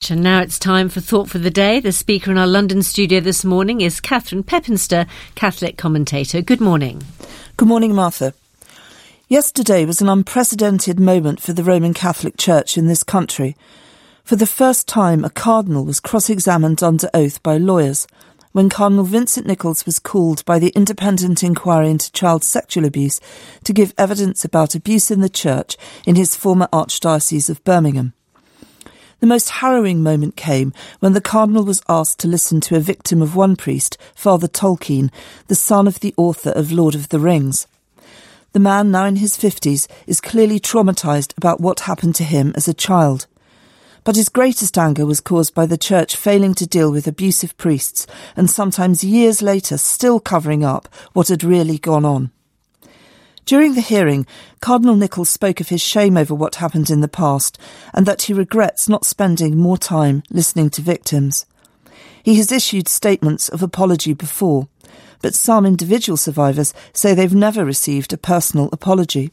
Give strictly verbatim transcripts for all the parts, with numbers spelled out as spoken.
much. And now it's time for Thought for the Day. The speaker in our London studio this morning is Catherine Pepinster, Catholic commentator. Good morning. Good morning, Martha. Yesterday was an unprecedented moment for the Roman Catholic Church in this country. For the first time, a cardinal was cross-examined under oath by lawyers when Cardinal Vincent Nichols was called by the Independent Inquiry into Child Sexual Abuse to give evidence about abuse in the Church in his former Archdiocese of Birmingham. The most harrowing moment came when the Cardinal was asked to listen to a victim of one priest, Father Tolkien, the son of the author of Lord of the Rings. The man, now in his fifties, is clearly traumatised about what happened to him as a child. But his greatest anger was caused by the Church failing to deal with abusive priests and sometimes years later still covering up what had really gone on. During the hearing, Cardinal Nichols spoke of his shame over what happened in the past and that he regrets not spending more time listening to victims. He has issued statements of apology before, but some individual survivors say they've never received a personal apology.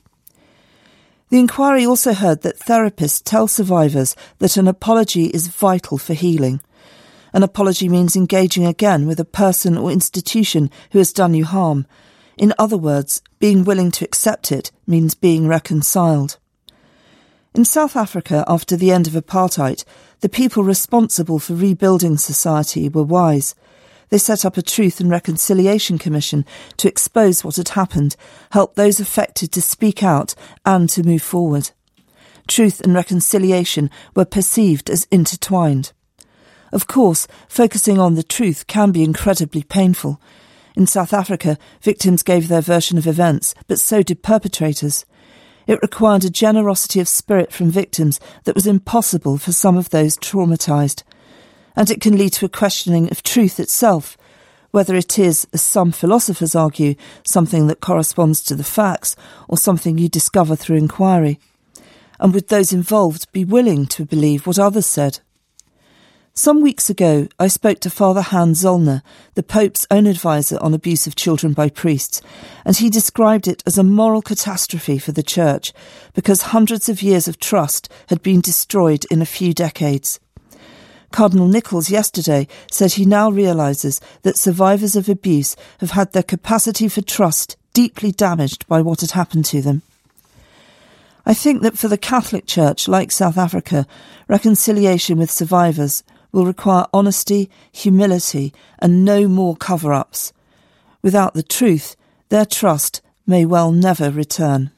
The inquiry also heard that therapists tell survivors that an apology is vital for healing. An apology means engaging again with a person or institution who has done you harm. In other words, being willing to accept it means being reconciled. In South Africa, after the end of apartheid, the people responsible for rebuilding society were wise. They set up a Truth and Reconciliation Commission to expose what had happened, help those affected to speak out and to move forward. Truth and reconciliation were perceived as intertwined. Of course, focusing on the truth can be incredibly painful. In South Africa, victims gave their version of events, but so did perpetrators. It required a generosity of spirit from victims that was impossible for some of those traumatised. And it can lead to a questioning of truth itself, whether it is, as some philosophers argue, something that corresponds to the facts or something you discover through inquiry. And would those involved be willing to believe what others said? Some weeks ago, I spoke to Father Hans Zollner, the Pope's own advisor on abuse of children by priests, and he described it as a moral catastrophe for the Church because hundreds of years of trust had been destroyed in a few decades. Cardinal Nichols yesterday said he now realises that survivors of abuse have had their capacity for trust deeply damaged by what had happened to them. I think that for the Catholic Church, like South Africa, reconciliation with survivors will require honesty, humility, and no more cover-ups. Without the truth, their trust may well never return.